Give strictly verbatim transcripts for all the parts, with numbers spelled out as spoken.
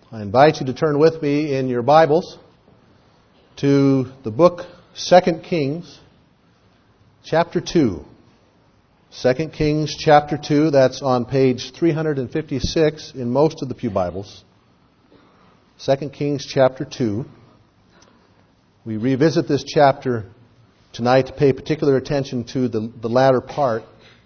I invite you to turn with me in your Bibles to the book Second Kings, chapter two. Second Kings, chapter two, that's on page three fifty-six in most of the Pew Bibles. Second Kings, chapter two. We revisit this chapter tonight to pay particular attention to the, the latter part.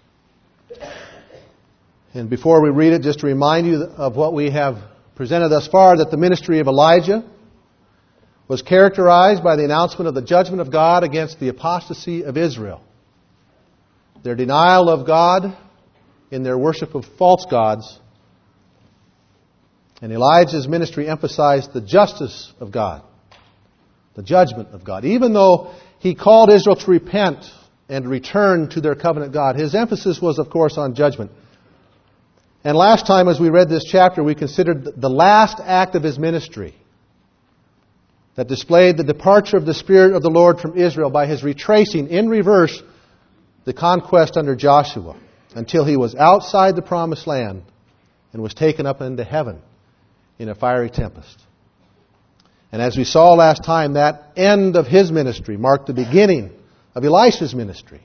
And before we read it, just to remind you of what we have presented thus far, that the ministry of Elijah was characterized by the announcement of the judgment of God against the apostasy of Israel. Their denial of God in their worship of false gods. And Elijah's ministry emphasized the justice of God, the judgment of God. Even though he called Israel to repent and return to their covenant God, his emphasis was, of course, on judgment. And last time as we read this chapter, we considered the last act of his ministry that displayed the departure of the Spirit of the Lord from Israel by his retracing in reverse the conquest under Joshua until he was outside the promised land and was taken up into heaven in a fiery tempest. And as we saw last time, that end of his ministry marked the beginning of Elisha's ministry.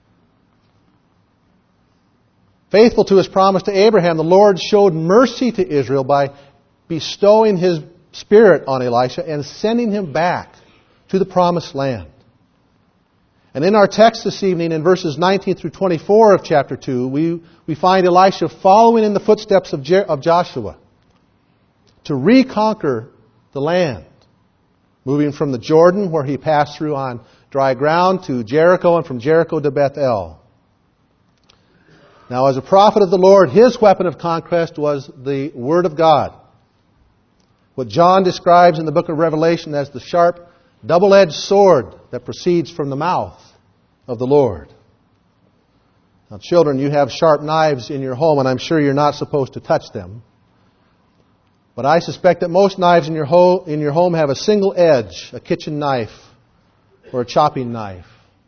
Faithful to his promise to Abraham, the Lord showed mercy to Israel by bestowing his Spirit on Elisha and sending him back to the promised land. And in our text this evening, in verses nineteen through twenty-four of chapter two, we, we find Elisha following in the footsteps of, Jer- of Joshua to reconquer the land, moving from the Jordan, where he passed through on dry ground, to Jericho, and from Jericho to Bethel. Now, as a prophet of the Lord, his weapon of conquest was the Word of God. What John describes in the book of Revelation as the sharp, double-edged sword that proceeds from the mouth of the Lord. Now, children, you have sharp knives in your home, and I'm sure you're not supposed to touch them. But I suspect that most knives in your, ho- in your home have a single edge, a kitchen knife or a chopping knife.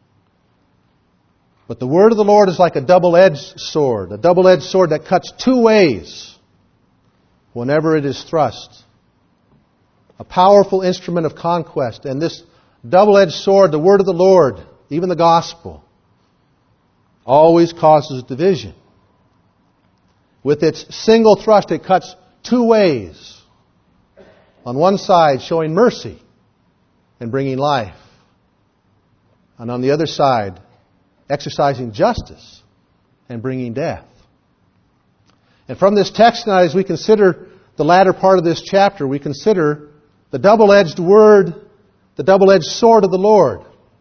But the word of the Lord is like a double-edged sword, a double-edged sword that cuts two ways whenever it is thrust. A powerful instrument of conquest. And this double-edged sword, the word of the Lord, even the gospel, always causes division. With its single thrust, it cuts two ways. On one side, showing mercy and bringing life. And on the other side, exercising justice and bringing death. And from this text tonight, as we consider the latter part of this chapter, we consider the double-edged word, the double-edged sword of the Lord,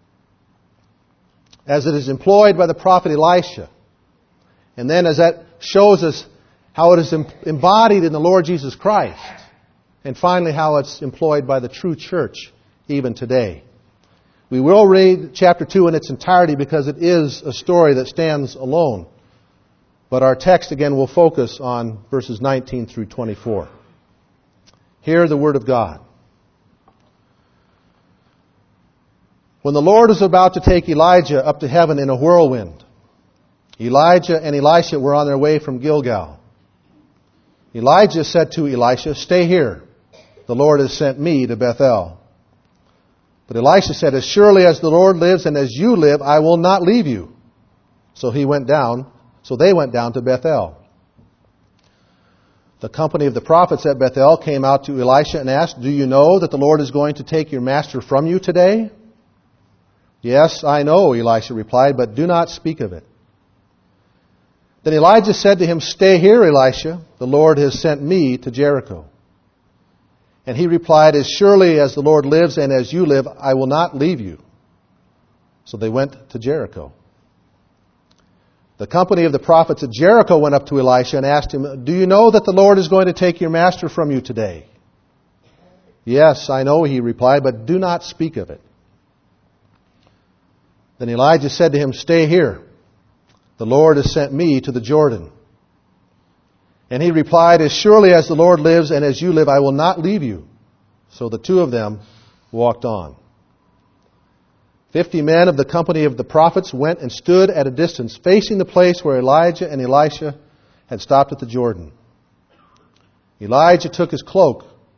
as it is employed by the prophet Elisha. And then as that shows us how it is embodied in the Lord Jesus Christ. And finally, how it's employed by the true church even today. We will read chapter two in its entirety because it is a story that stands alone. But our text again will focus on verses nineteen through twenty-four. Hear the word of God. When the Lord was about to take Elijah up to heaven in a whirlwind, Elijah and Elisha were on their way from Gilgal. Elijah said to Elisha, "Stay here. The Lord has sent me to Bethel." But Elisha said, "As surely as the Lord lives and as you live, I will not leave you." So he went down, so they went down to Bethel. The company of the prophets at Bethel came out to Elisha and asked, "Do you know that the Lord is going to take your master from you today?" "Yes, I know," Elisha replied, "but do not speak of it." Then Elijah said to him, "Stay here, Elisha. The Lord has sent me to Jericho." And he replied, "As surely as the Lord lives and as you live, I will not leave you." So they went to Jericho. The company of the prophets at Jericho went up to Elisha and asked him, "Do you know that the Lord is going to take your master from you today?" "Yes, I know," he replied, "but do not speak of it." Then Elijah said to him, "Stay here. The Lord has sent me to the Jordan." And he replied, "As surely as the Lord lives and as you live, I will not leave you." So the two of them walked on. Fifty men of the company of the prophets went and stood at a distance, facing the place where Elijah and Elisha had stopped at the Jordan. Elijah took his cloak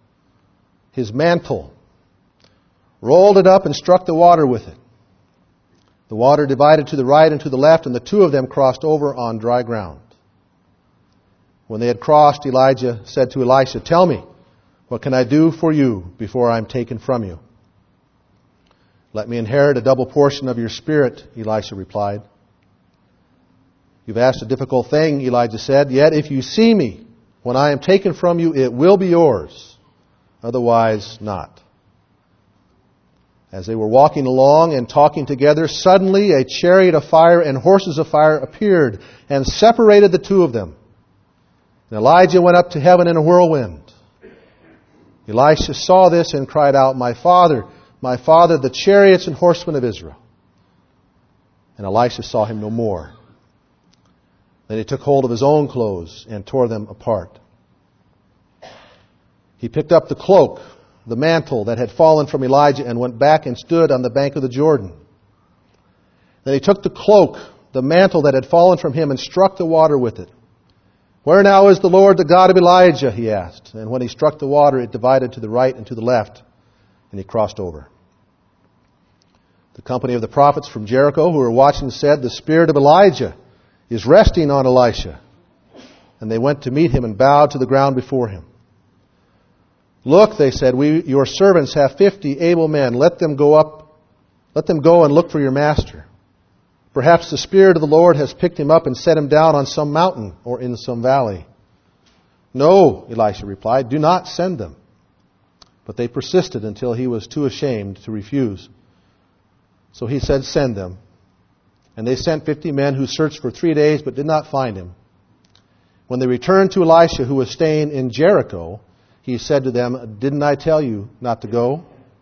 his mantle, rolled it up, and struck the water with it. The water divided to the right and to the left, and the two of them crossed over on dry ground. When they had crossed, Elijah said to Elisha, "Tell me, what can I do for you before I am taken from you?" "Let me inherit a double portion of your spirit," Elisha replied. "You've asked a difficult thing," Elijah said. "Yet if you see me when I am taken from you, it will be yours. Otherwise not." As they were walking along and talking together, suddenly a chariot of fire and horses of fire appeared and separated the two of them. And Elijah went up to heaven in a whirlwind. Elisha saw this and cried out, "My father, my father, the chariots and horsemen of Israel." And Elisha saw him no more. Then he took hold of his own clothes and tore them apart. He picked up the cloak, the mantle that had fallen from Elijah, and went back and stood on the bank of the Jordan. Then he took the cloak, the mantle that had fallen from him, and struck the water with it. "Where now is the Lord, the God of Elijah?" he asked. And when he struck the water, it divided to the right and to the left, and he crossed over. The company of the prophets from Jericho who were watching said, "The spirit of Elijah is resting on Elisha." And they went to meet him and bowed to the ground before him. "Look," they said, "we, your servants, have fifty able men. Let them go up, let them go and look for your master. Perhaps the Spirit of the Lord has picked him up and set him down on some mountain or in some valley." "No," Elisha replied, "do not send them." But they persisted until he was too ashamed to refuse. So he said, "Send them." And they sent fifty men who searched for three days but did not find him. When they returned to Elisha, who was staying in Jericho, he said to them, "Didn't I tell you not to go?"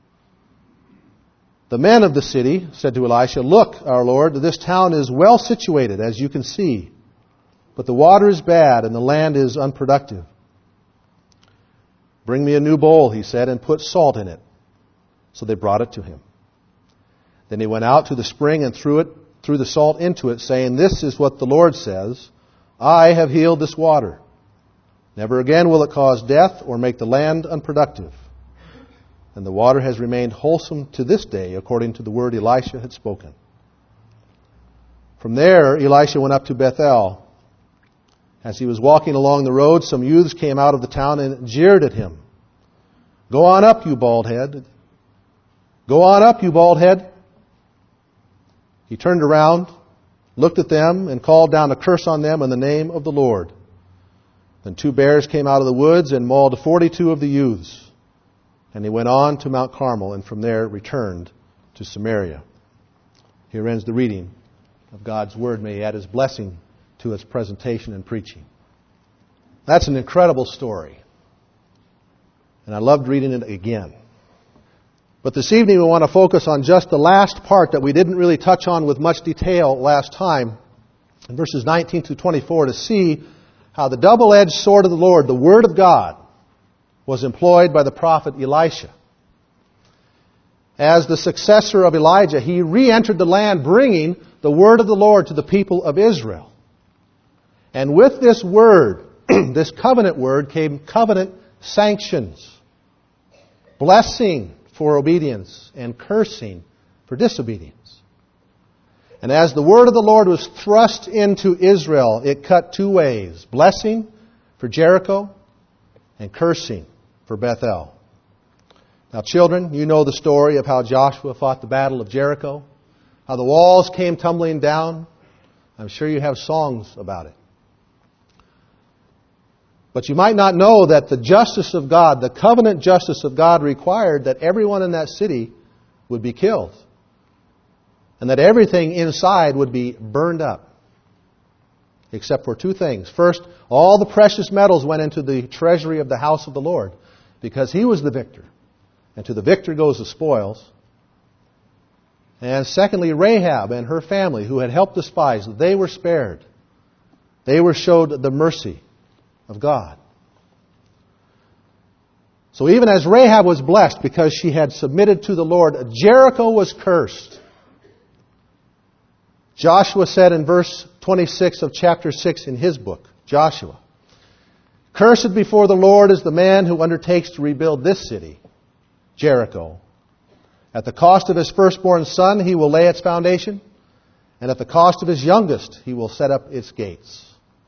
The men of the city said to Elisha, "Look, our Lord, this town is well situated, as you can see, but the water is bad and the land is unproductive." "Bring me a new bowl," he said, "and put salt in it." So they brought it to him. Then he went out to the spring and threw it, threw the salt into it, saying, "This is what the Lord says, I have healed this water. Never again will it cause death or make the land unproductive." And the water has remained wholesome to this day, according to the word Elisha had spoken. From there, Elisha went up to Bethel. As he was walking along the road, some youths came out of the town and jeered at him. "Go on up, you bald head. Go on up, you bald head." He turned around, looked at them, and called down a curse on them in the name of the Lord. Then two bears came out of the woods and mauled forty-two of the youths. And he went on to Mount Carmel, and from there returned to Samaria. Here ends the reading of God's Word. May He add His blessing to its presentation and preaching. That's an incredible story. And I loved reading it again. But this evening we want to focus on just the last part that we didn't really touch on with much detail last time, in verses nineteen through twenty-four, to see how the double-edged sword of the Lord, the Word of God, was employed by the prophet Elisha. As the successor of Elijah, he re-entered the land bringing the word of the Lord to the people of Israel. And with this word, this covenant word, came covenant sanctions. Blessing for obedience and cursing for disobedience. And as the word of the Lord was thrust into Israel, it cut two ways. Blessing for Jericho and cursing for Bethel. Now, children, you know the story of how Joshua fought the battle of Jericho, how the walls came tumbling down. I'm sure you have songs about it. But you might not know that the justice of God, the covenant justice of God, required that everyone in that city would be killed. And that everything inside would be burned up. Except for two things. First, all the precious metals went into the treasury of the house of the Lord, because He was the victor. And to the victor goes the spoils. And secondly, Rahab and her family, who had helped the spies, they were spared. They were showed the mercy of God. So even as Rahab was blessed because she had submitted to the Lord, Jericho was cursed. Joshua said in verse twenty-six of chapter six in his book, Joshua, "Cursed before the Lord is the man who undertakes to rebuild this city. Jericho. At the cost of his firstborn son, he will lay its foundation, and at the cost of his youngest, he will set up its gates.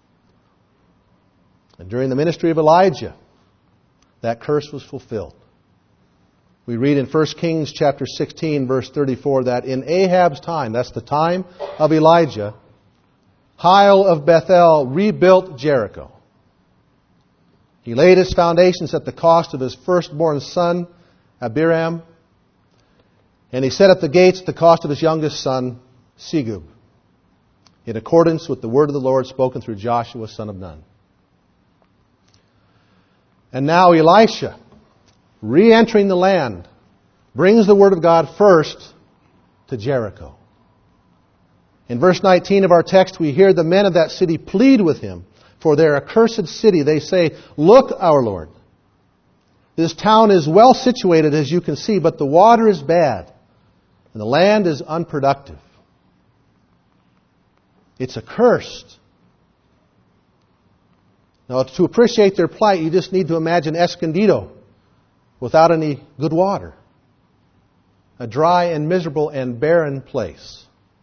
And during the ministry of Elijah, that curse was fulfilled. We read in First Kings chapter sixteen, verse thirty-four, that in Ahab's time, that's the time of Elijah, Hiel of Bethel rebuilt Jericho. He laid its foundations at the cost of his firstborn son, Abiram, and he set up the gates at the cost of his youngest son, Segub, in accordance with the word of the Lord spoken through Joshua, son of Nun. And now Elisha, re-entering the land, brings the word of God first to Jericho. In verse nineteen of our text, we hear the men of that city plead with him for their accursed city. They say, "Look, our Lord, this town is well situated, as you can see, but the water is bad, and the land is unproductive. It's accursed." Now, to appreciate their plight, you just need to imagine Escondido without any good water. A dry and miserable and barren place.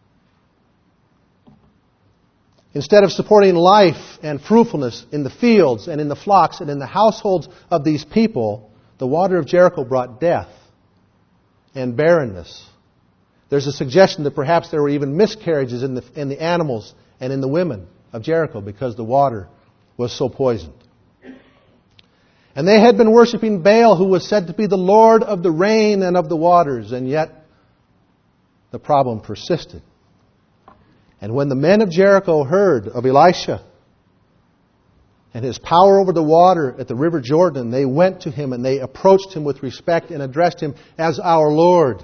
Instead of supporting life and fruitfulness in the fields and in the flocks and in the households of these people, the water of Jericho brought death and barrenness. There's a suggestion that perhaps there were even miscarriages in the, in the animals and in the women of Jericho because the water was so poisoned. And they had been worshiping Baal, who was said to be the Lord of the rain and of the waters, and yet the problem persisted. And when the men of Jericho heard of Elisha and his power over the water at the river Jordan, they went to him and they approached him with respect and addressed him as our Lord.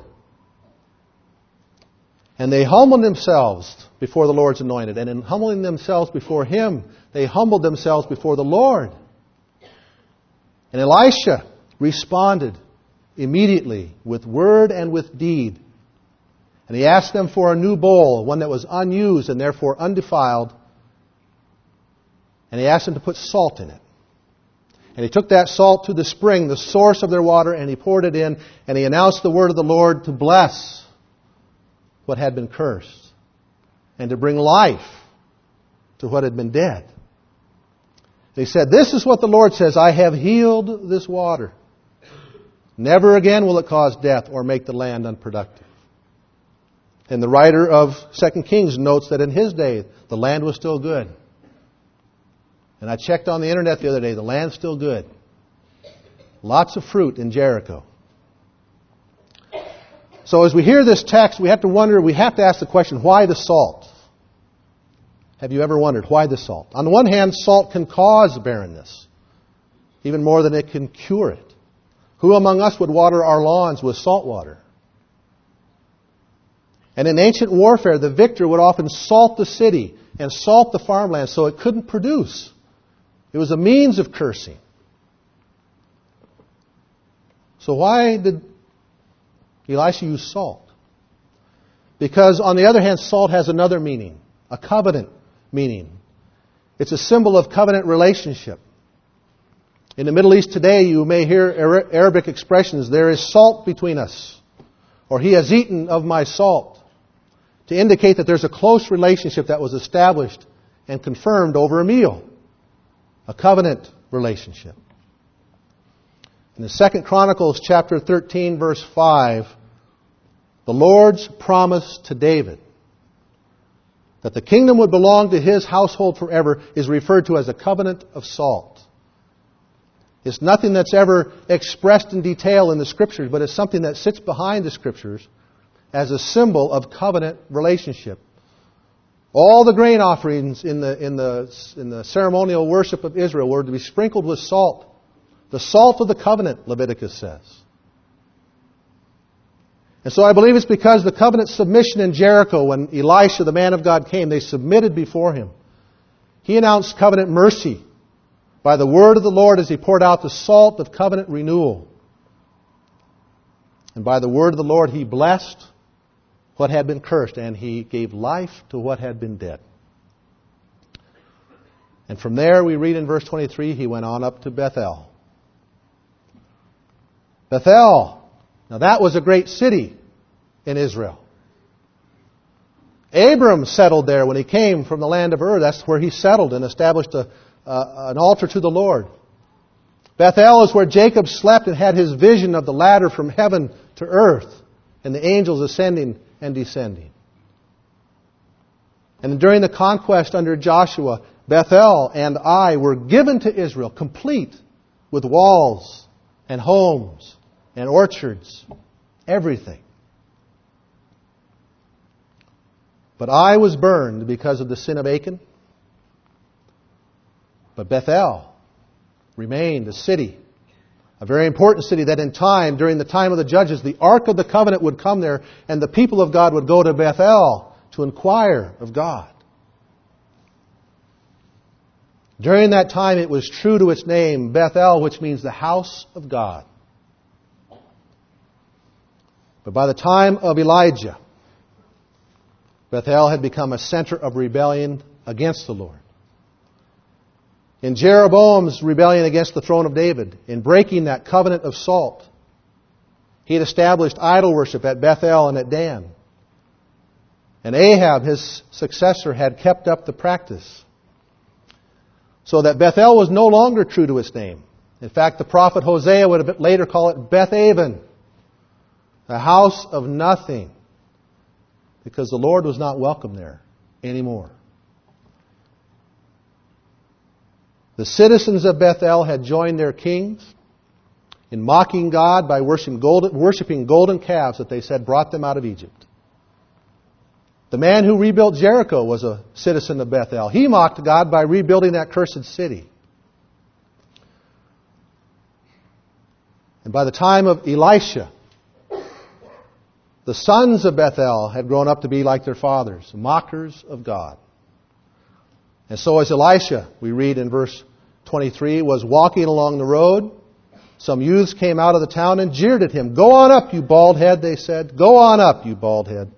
And they humbled themselves before the Lord's anointed. And in humbling themselves before him, they humbled themselves before the Lord. And Elisha responded immediately with word and with deed. And he asked them for a new bowl, one that was unused and therefore undefiled. And he asked them to put salt in it. And he took that salt to the spring, the source of their water, and he poured it in. And he announced the word of the Lord to bless what had been cursed and to bring life to what had been dead. They said, "This is what the Lord says, I have healed this water. Never again will it cause death or make the land unproductive." And the writer of Second Kings notes that in his day, the land was still good. And I checked on the internet the other day, the land's still good. Lots of fruit in Jericho. So as we hear this text, we have to wonder, we have to ask the question, why the salt? Have you ever wondered, why the salt? On the one hand, salt can cause barrenness, even more than it can cure it. Who among us would water our lawns with salt water? And in ancient warfare, the victor would often salt the city and salt the farmland so it couldn't produce. It was a means of cursing. So why did Elisha use salt? Because on the other hand, salt has another meaning, a covenant meaning. It's a symbol of covenant relationship. In the Middle East today, you may hear Arabic expressions, "There is salt between us," or "He has eaten of my salt," to indicate that there's a close relationship that was established and confirmed over a meal. A covenant relationship. In the Second Chronicles chapter thirteen, verse five, the Lord's promise to David that the kingdom would belong to his household forever is referred to as a covenant of salt. It's nothing that's ever expressed in detail in the Scriptures, but it's something that sits behind the Scriptures as a symbol of covenant relationship. All the grain offerings in the, in the, in the ceremonial worship of Israel were to be sprinkled with salt. The salt of the covenant, Leviticus says. And so I believe it's because the covenant submission in Jericho, when Elisha, the man of God, came, they submitted before him. He announced covenant mercy by the word of the Lord as he poured out the salt of covenant renewal. And by the word of the Lord he blessed what had been cursed, and he gave life to what had been dead. And from there we read in verse twenty-three, he went on up to Bethel. Bethel Now that was a great city in Israel. Abram settled there when he came from the land of Ur. That's where he settled and established a, uh, an altar to the Lord. Bethel is where Jacob slept and had his vision of the ladder from heaven to earth and the angels ascending and descending. And during the conquest under Joshua, Bethel and Ai were given to Israel, complete with walls and homes and orchards, everything. But Ai was burned because of the sin of Achan. But Bethel remained a city, a very important city that in time, during the time of the judges, the Ark of the Covenant would come there and the people of God would go to Bethel to inquire of God. During that time it was true to its name, Bethel, which means the house of God. But by the time of Elijah, Bethel had become a center of rebellion against the Lord. In Jeroboam's rebellion against the throne of David, in breaking that covenant of salt, he had established idol worship at Bethel and at Dan. And Ahab, his successor, had kept up the practice. So that Bethel was no longer true to its name. In fact, the prophet Hosea would have later call it Bethaven, the house of nothing, because the Lord was not welcome there anymore. The citizens of Bethel had joined their kings in mocking God by worshiping golden, worshiping golden calves that they said brought them out of Egypt. The man who rebuilt Jericho was a citizen of Bethel. He mocked God by rebuilding that cursed city. And by the time of Elisha, the sons of Bethel had grown up to be like their fathers, mockers of God. And so as Elisha, we read in verse twenty-three, was walking along the road, some youths came out of the town and jeered at him. "Go on up, you bald head," they said. "Go on up, you bald head."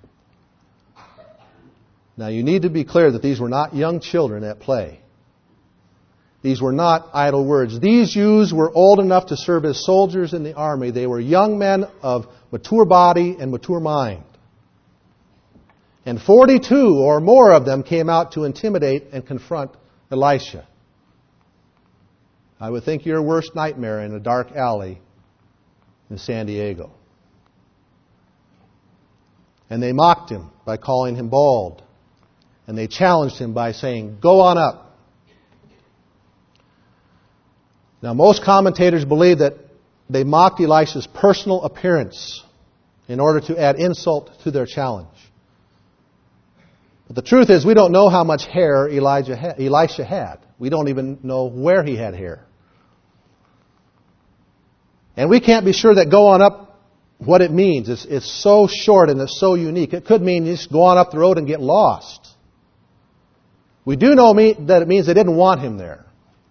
Now you need to be clear that these were not young children at play. These were not idle words. These youths were old enough to serve as soldiers in the army. They were young men of mature body and mature mind. And forty-two or more of them came out to intimidate and confront Elisha. I would think your worst nightmare in a dark alley in San Diego. And they mocked him by calling him bald. And they challenged him by saying, "Go on up." Now, most commentators believe that they mocked Elisha's personal appearance in order to add insult to their challenge. But the truth is, we don't know how much hair Elijah ha- Elisha had. We don't even know where he had hair. And we can't be sure that "go on up" what it means. It's, it's so short and it's so unique. It could mean just go on up the road and get lost. We do know that it means they didn't want him there.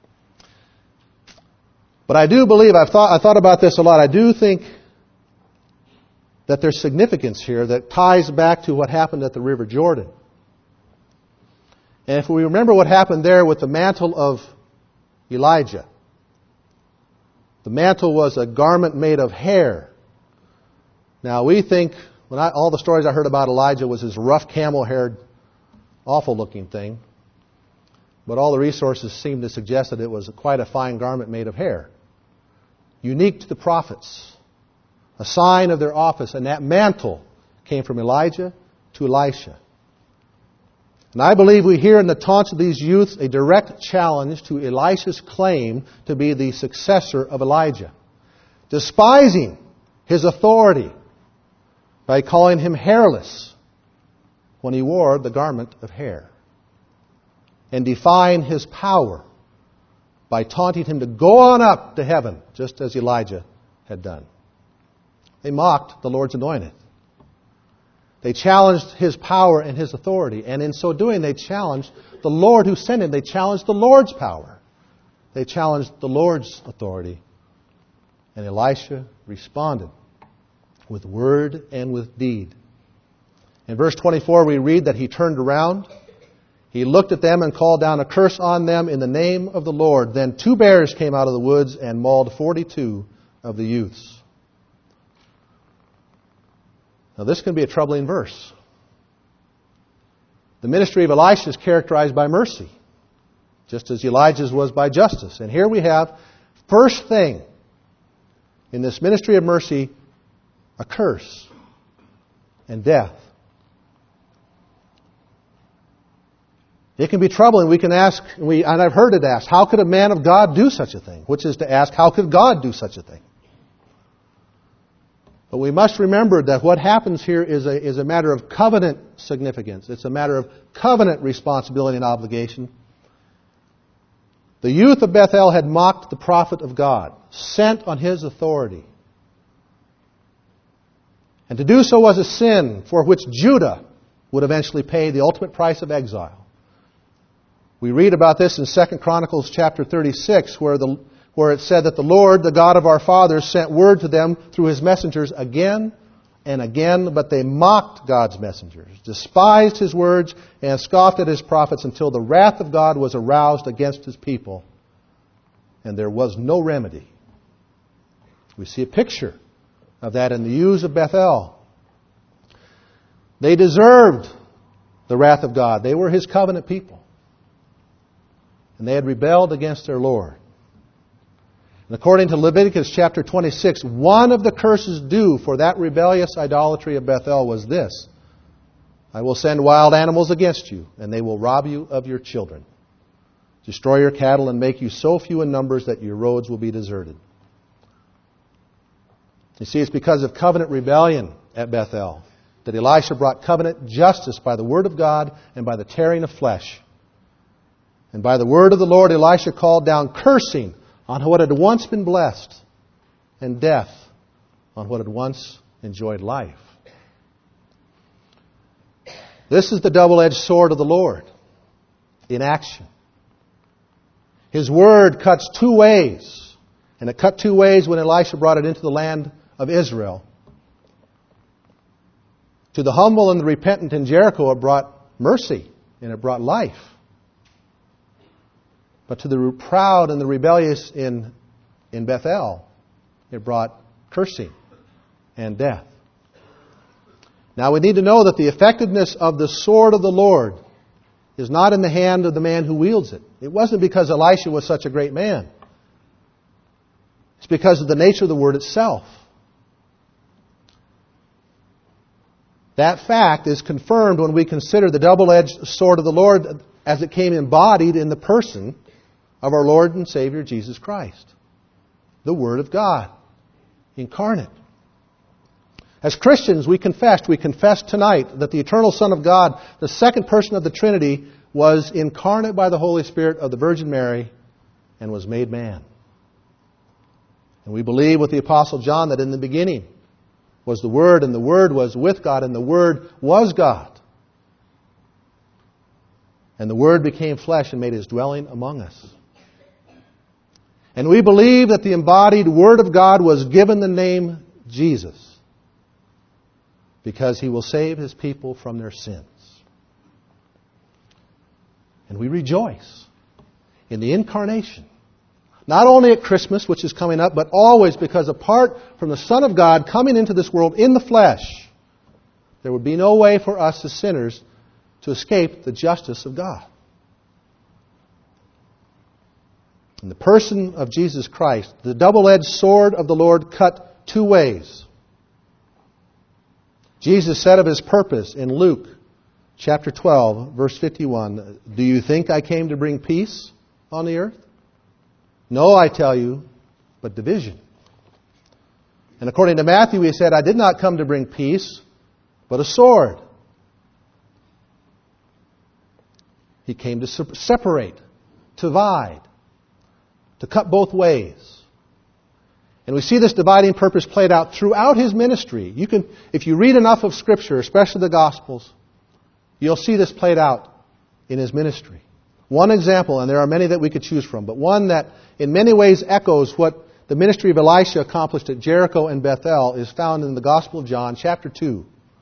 But I do believe, I've thought, I thought about this a lot, I do think that there's significance here that ties back to what happened at the River Jordan. And if we remember what happened there with the mantle of Elijah, the mantle was a garment made of hair. Now we think, when I, all the stories I heard about Elijah was his rough camel-haired, awful-looking thing. But all the resources seem to suggest that it was quite a fine garment made of hair. Unique to the prophets. A sign of their office. And that mantle came from Elijah to Elisha. And I believe we hear in the taunts of these youths a direct challenge to Elisha's claim to be the successor of Elijah. Despising his authority by calling him hairless when he wore the garment of hair. And defying his power by taunting him to go on up to heaven, just as Elijah had done. They mocked the Lord's anointed. They challenged his power and his authority. And in so doing, they challenged the Lord who sent him. They challenged the Lord's power. They challenged the Lord's authority. And Elisha responded with word and with deed. In verse twenty-four, we read that he turned around. He looked at them and called down a curse on them in the name of the Lord. Then two bears came out of the woods and mauled forty-two of the youths. Now this can be a troubling verse. The ministry of Elisha is characterized by mercy, just as Elijah's was by justice. And here we have, first thing in this ministry of mercy, a curse and death. It can be troubling. We can ask, we, and I've heard it asked, how could a man of God do such a thing? Which is to ask, how could God do such a thing? But we must remember that what happens here is a, is a matter of covenant significance. It's a matter of covenant responsibility and obligation. The youth of Bethel had mocked the prophet of God, sent on his authority. And to do so was a sin for which Judah would eventually pay the ultimate price of exile. We read about this in Second Chronicles chapter thirty-six, where, the, where it said that the Lord, the God of our fathers, sent word to them through His messengers again and again, but they mocked God's messengers, despised His words, and scoffed at His prophets until the wrath of God was aroused against His people, and there was no remedy. We see a picture of that in the youths of Bethel. They deserved the wrath of God. They were His covenant people. And they had rebelled against their Lord. And according to Leviticus chapter twenty-six, one of the curses due for that rebellious idolatry of Bethel was this: I will send wild animals against you, and they will rob you of your children, destroy your cattle, and make you so few in numbers that your roads will be deserted. You see, it's because of covenant rebellion at Bethel that Elisha brought covenant justice by the word of God and by the tearing of flesh. And by the word of the Lord, Elisha called down cursing on what had once been blessed, and death on what had once enjoyed life. This is the double-edged sword of the Lord in action. His word cuts two ways, and it cut two ways when Elisha brought it into the land of Israel. To the humble and the repentant in Jericho, it brought mercy and it brought life. But to the proud and the rebellious in, in Bethel, it brought cursing and death. Now we need to know that the effectiveness of the sword of the Lord is not in the hand of the man who wields it. It wasn't because Elisha was such a great man. It's because of the nature of the word itself. That fact is confirmed when we consider the double-edged sword of the Lord as it came embodied in the person of our Lord and Savior Jesus Christ, the Word of God, incarnate. As Christians, we confessed, we confessed tonight that the eternal Son of God, the second person of the Trinity, was incarnate by the Holy Spirit of the Virgin Mary and was made man. And we believe with the Apostle John that in the beginning was the Word, and the Word was with God, and the Word was God. And the Word became flesh and made His dwelling among us. And we believe that the embodied Word of God was given the name Jesus because He will save His people from their sins. And we rejoice in the incarnation. Not only at Christmas, which is coming up, but always, because apart from the Son of God coming into this world in the flesh, there would be no way for us as sinners to escape the justice of God. In the person of Jesus Christ, the double-edged sword of the Lord cut two ways. Jesus said of His purpose in Luke chapter twelve, verse fifty-one, "Do you think I came to bring peace on the earth? No, I tell you, but division." And according to Matthew, He said, "I did not come to bring peace, but a sword." He came to separate, to divide, to cut both ways. And we see this dividing purpose played out throughout His ministry. You can, if you read enough of Scripture, especially the Gospels, you'll see this played out in His ministry. One example, and there are many that we could choose from, but one that in many ways echoes what the ministry of Elisha accomplished at Jericho and Bethel is found in the Gospel of John, chapter two.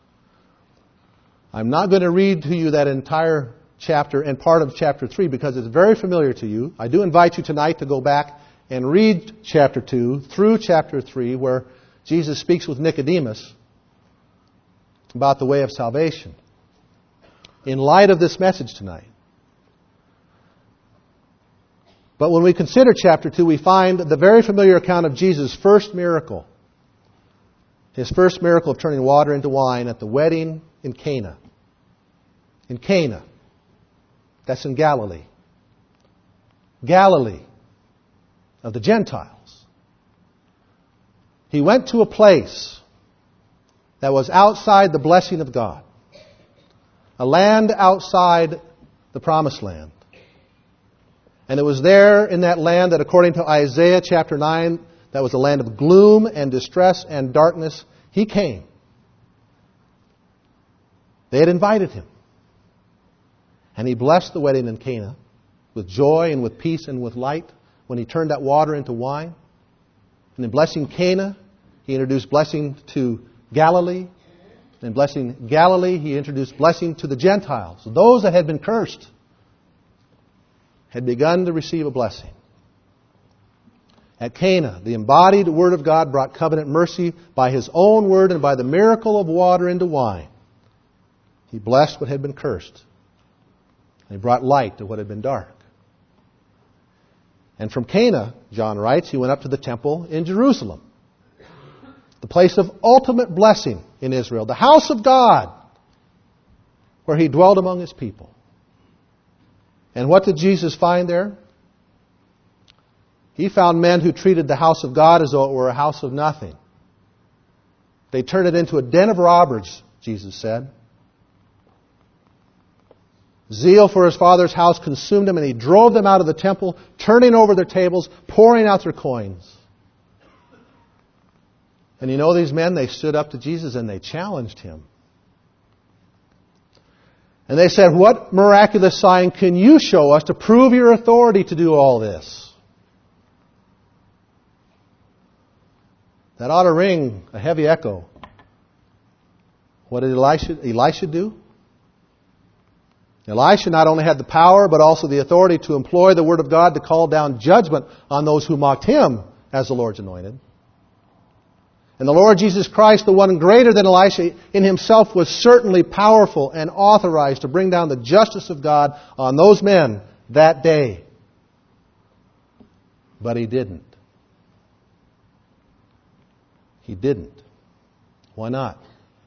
I'm not going to read to you that entire chapter and part of chapter three because it's very familiar to you. I do invite you tonight to go back and read chapter two through chapter three, where Jesus speaks with Nicodemus. about the way of salvation in light of this message tonight. But when we consider chapter two, we find the very familiar account of Jesus' first miracle. His first miracle of turning water into wine at the wedding in Cana. In Cana. That's in Galilee. Galilee of the Gentiles. He went to a place that was outside the blessing of God. A land outside the promised land. And it was there in that land that, according to Isaiah chapter nine, that was a land of gloom and distress and darkness. He came. They had invited him. And he blessed the wedding in Cana with joy and with peace and with light when he turned that water into wine. And in blessing Cana, he introduced blessing to Galilee. And in blessing Galilee, he introduced blessing to the Gentiles. Those that had been cursed had begun to receive a blessing. At Cana, the embodied Word of God brought covenant mercy by His own Word and by the miracle of water into wine. He blessed what had been cursed. And He brought light to what had been dark. And from Cana, John writes, He went up to the temple in Jerusalem, the place of ultimate blessing in Israel, the house of God, where He dwelled among His people. And what did Jesus find there? He found men who treated the house of God as though it were a house of nothing. They turned it into a den of robbers, Jesus said. Zeal for His Father's house consumed them, and He drove them out of the temple, turning over their tables, pouring out their coins. And you know these men, they stood up to Jesus and they challenged Him. And they said, what miraculous sign can you show us to prove your authority to do all this? That ought to ring a heavy echo. What did Elisha, Elisha do? Elisha not only had the power, but also the authority to employ the Word of God to call down judgment on those who mocked him as the Lord's anointed. And the Lord Jesus Christ, the one greater than Elisha in Himself, was certainly powerful and authorized to bring down the justice of God on those men that day. But He didn't. He didn't. Why not?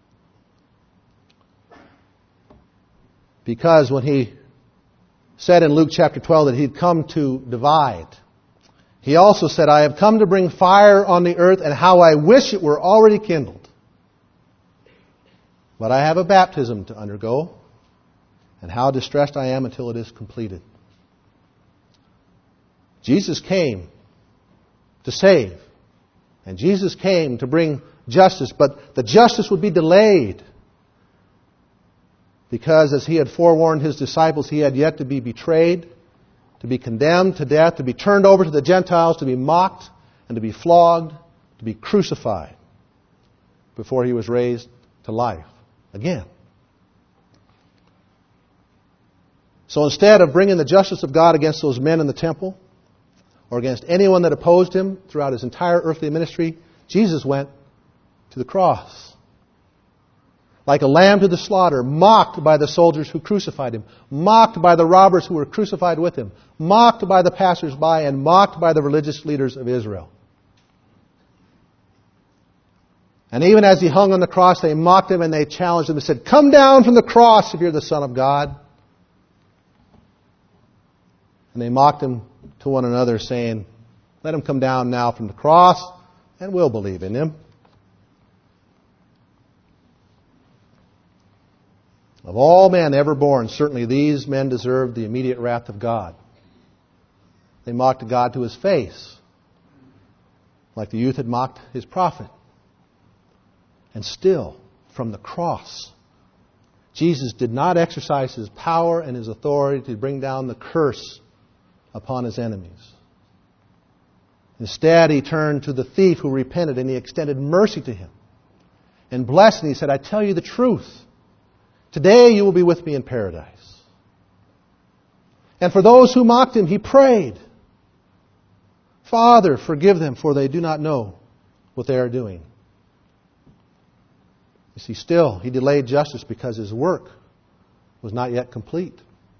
Because when He said in Luke chapter twelve that He'd come to divide, He also said, I have come to bring fire on the earth, and how I wish it were already kindled. But I have a baptism to undergo, and how distressed I am until it is completed. Jesus came to save, and Jesus came to bring justice, but the justice would be delayed. Because as He had forewarned His disciples, He had yet to be betrayed, to be condemned to death, to be turned over to the Gentiles, to be mocked, and to be flogged, to be crucified, before He was raised to life again. So instead of bringing the justice of God against those men in the temple, or against anyone that opposed Him throughout His entire earthly ministry, Jesus went to the cross. Like a lamb to the slaughter, mocked by the soldiers who crucified Him, mocked by the robbers who were crucified with Him, mocked by the passers-by, and mocked by the religious leaders of Israel. And even as He hung on the cross, they mocked Him and they challenged Him and said, come down from the cross if you're the Son of God. And they mocked Him to one another, saying, let Him come down now from the cross, and we'll believe in Him. Of all men ever born, certainly these men deserved the immediate wrath of God. They mocked God to His face, like the youth had mocked his prophet. And still, from the cross, Jesus did not exercise His power and His authority to bring down the curse upon His enemies. Instead, He turned to the thief who repented, and He extended mercy to him and blessed him. He said, I tell you the truth. Today you will be with me in paradise. And for those who mocked Him, He prayed, Father, forgive them, for they do not know what they are doing. You see, still, He delayed justice because His work was not yet complete.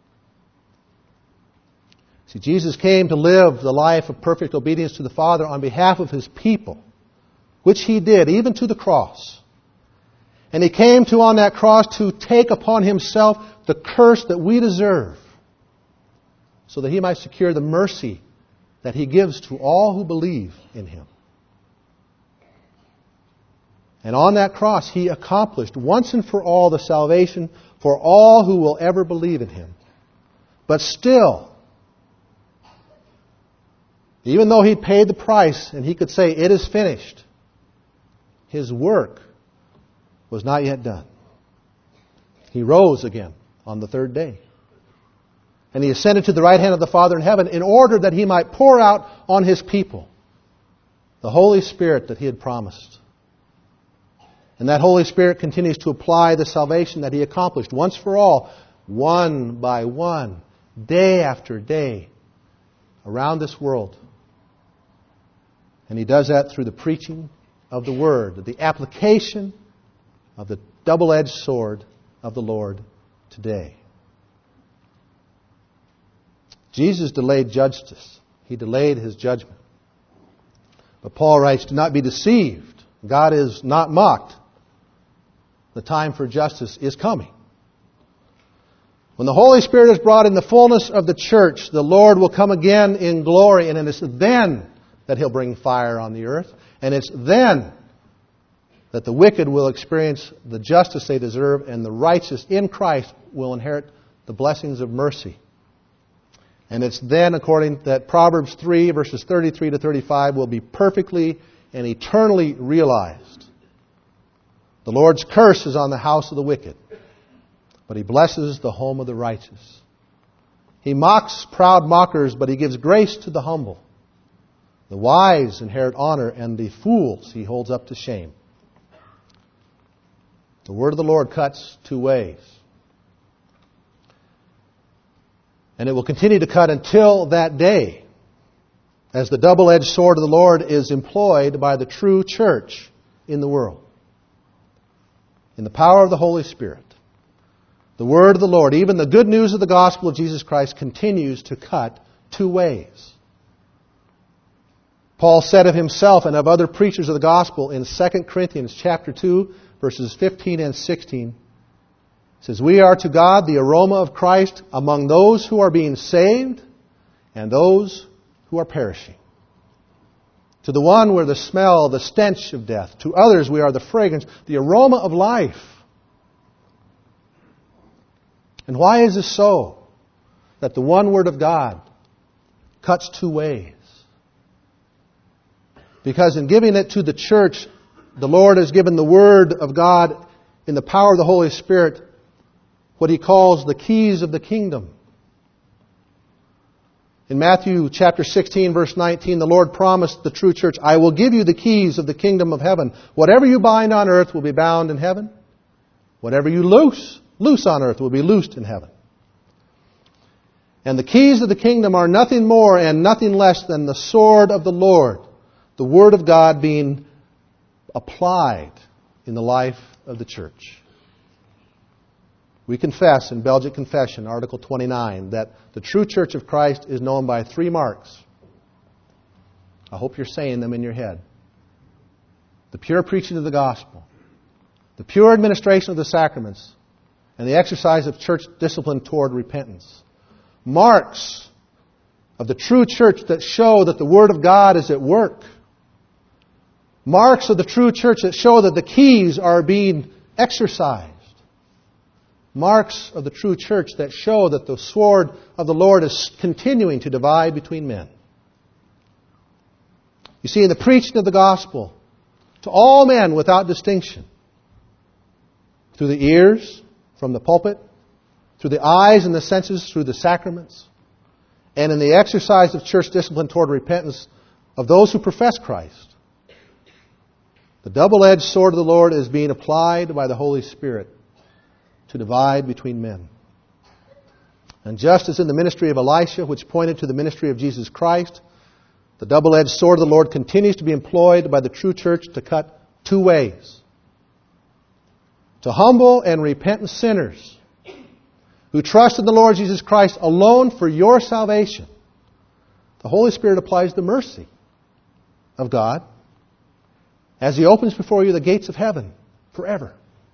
See, Jesus came to live the life of perfect obedience to the Father on behalf of His people, which He did, even to the cross. And He came to, on that cross, to take upon Himself the curse that we deserve, so that He might secure the mercy that He gives to all who believe in Him. And on that cross, He accomplished once and for all the salvation for all who will ever believe in Him. But still, even though He paid the price and He could say, "It is finished," His work was not yet done. He rose again on the third day. And He ascended to the right hand of the Father in heaven in order that He might pour out on His people the Holy Spirit that He had promised. And that Holy Spirit continues to apply the salvation that He accomplished once for all, one by one, day after day, around this world. And He does that through the preaching of the Word, the application of the double-edged sword of the Lord today. Jesus delayed justice. He delayed His judgment. But Paul writes, "Do not be deceived. God is not mocked. The time for justice is coming." When the Holy Spirit is brought in the fullness of the church, the Lord will come again in glory, and it is then that He'll bring fire on the earth, and it's then that the wicked will experience the justice they deserve, and the righteous in Christ will inherit the blessings of mercy. And it's then, according that Proverbs three, verses thirty-three to thirty-five, will be perfectly and eternally realized. The Lord's curse is on the house of the wicked, but He blesses the home of the righteous. He mocks proud mockers, but He gives grace to the humble. The wise inherit honor, and the fools He holds up to shame. The word of the Lord cuts two ways. And it will continue to cut until that day, as the double-edged sword of the Lord is employed by the true church in the world. In the power of the Holy Spirit, the word of the Lord, even the good news of the gospel of Jesus Christ, continues to cut two ways. Paul said of himself and of other preachers of the gospel in Second Corinthians chapter two, verses fifteen and sixteen, it says, "We are to God the aroma of Christ among those who are being saved and those who are perishing. To the one we're the smell, the stench of death. To others we are the fragrance, the aroma of life." And why is this so? That the one Word of God cuts two ways. Because in giving it to the church, the Lord has given the Word of God in the power of the Holy Spirit what He calls the keys of the kingdom. In Matthew chapter sixteen, verse nineteen, the Lord promised the true church, "I will give you the keys of the kingdom of heaven. Whatever you bind on earth will be bound in heaven. Whatever you loose, loose on earth will be loosed in heaven." And the keys of the kingdom are nothing more and nothing less than the sword of the Lord, the Word of God being applied in the life of the church. We confess in Belgic Confession, Article twenty-nine, that the true Church of Christ is known by three marks. I hope you're saying them in your head. The pure preaching of the gospel, the pure administration of the sacraments, and the exercise of church discipline toward repentance. Marks of the true church that show that the Word of God is at work. Marks of the true church that show that the keys are being exercised. Marks of the true church that show that the sword of the Lord is continuing to divide between men. You see, in the preaching of the gospel to all men without distinction, through the ears, from the pulpit, through the eyes and the senses, through the sacraments, and in the exercise of church discipline toward repentance of those who profess Christ, the double-edged sword of the Lord is being applied by the Holy Spirit to divide between men. And just as in the ministry of Elisha, which pointed to the ministry of Jesus Christ, the double-edged sword of the Lord continues to be employed by the true church to cut two ways. to humble and repentant sinners who trust in the Lord Jesus Christ alone for your salvation, the Holy Spirit applies the mercy of God as He opens before you the gates of heaven forever.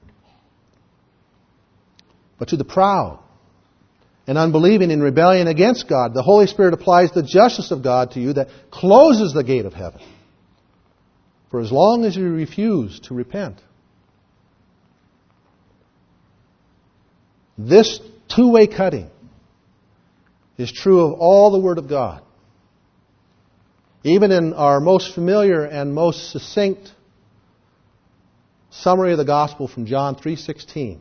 But to the proud and unbelieving in rebellion against God, the Holy Spirit applies the justice of God to you that closes the gate of heaven for as long as you refuse to repent. This two-way cutting is true of all the Word of God. Even in our most familiar and most succinct summary of the Gospel from John three sixteen.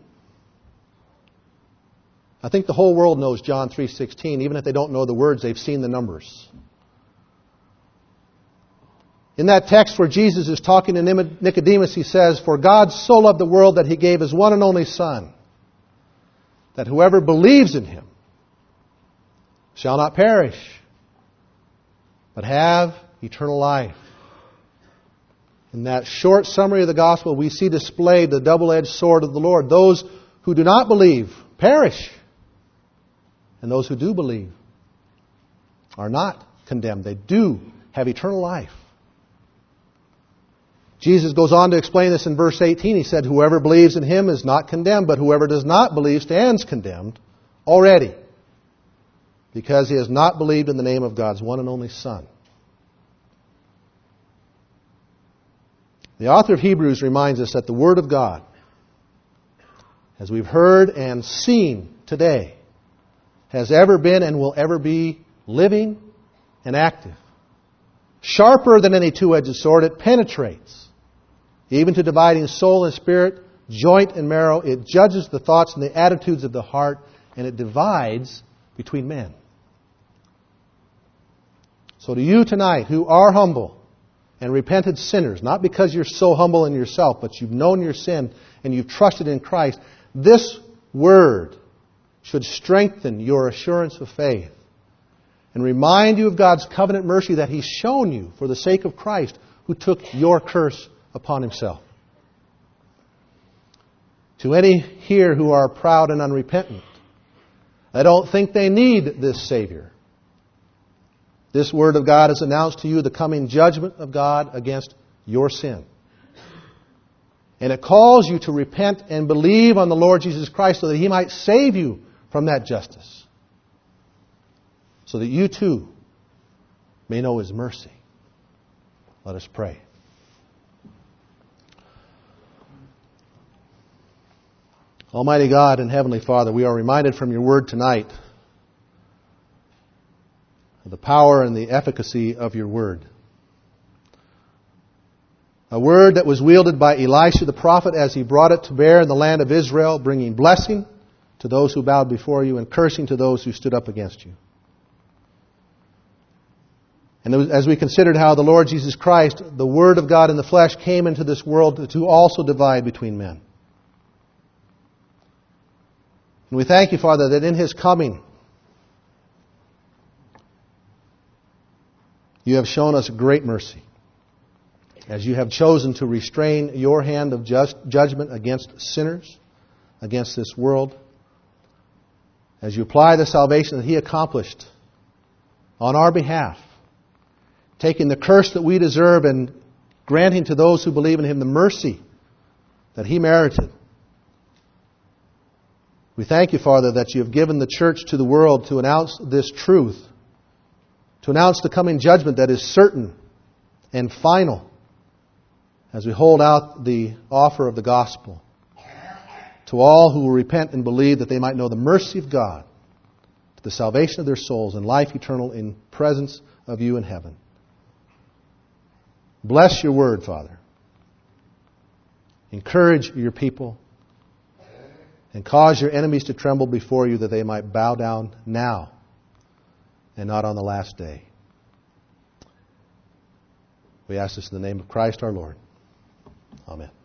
I think the whole world knows John three sixteen. Even if they don't know the words, they've seen the numbers. In that text where Jesus is talking to Nicodemus, He says, "For God so loved the world that He gave His one and only Son, that whoever believes in Him shall not perish, but have eternal life." In that short summary of the Gospel, we see displayed the double-edged sword of the Lord. Those who do not believe perish, and those who do believe are not condemned. They do have eternal life. Jesus goes on to explain this in verse eighteen. He said, "Whoever believes in Him is not condemned, but whoever does not believe stands condemned already, because he has not believed in the name of God's one and only Son." The author of Hebrews reminds us that the Word of God, as we've heard and seen today, has ever been and will ever be living and active. Sharper than any two-edged sword, it penetrates, even to dividing soul and spirit, joint and marrow. It judges the thoughts and the attitudes of the heart, and it divides between men. So to you tonight, who are humble and repentant sinners, not because you're so humble in yourself, but you've known your sin and you've trusted in Christ, this word should strengthen your assurance of faith and remind you of God's covenant mercy that He's shown you for the sake of Christ, who took your curse upon Himself. To any here who are proud and unrepentant, I don't think they need this Savior. This Word of God has announced to you the coming judgment of God against your sin. And it calls you to repent and believe on the Lord Jesus Christ so that He might save you from that justice, so that you too may know His mercy. Let us pray. Almighty God and Heavenly Father, we are reminded from Your Word tonight of the power and the efficacy of Your Word. A word that was wielded by Elisha the prophet as he brought it to bear in the land of Israel, bringing blessing to those who bowed before You and cursing to those who stood up against You. And as we considered how the Lord Jesus Christ, the Word of God in the flesh, came into this world to also divide between men. And we thank You, Father, that in His coming, You have shown us great mercy, as You have chosen to restrain Your hand of just judgment against sinners, against this world, as You apply the salvation that He accomplished on our behalf, taking the curse that we deserve and granting to those who believe in Him the mercy that He merited. We thank You, Father, that You have given the church to the world to announce this truth, to announce the coming judgment that is certain and final, as we hold out the offer of the gospel to all who will repent and believe, that they might know the mercy of God, to the salvation of their souls and life eternal in presence of You in heaven. Bless Your Word, Father. Encourage Your people and cause Your enemies to tremble before You, that they might bow down now and not on the last day. We ask this in the name of Christ our Lord. Amen.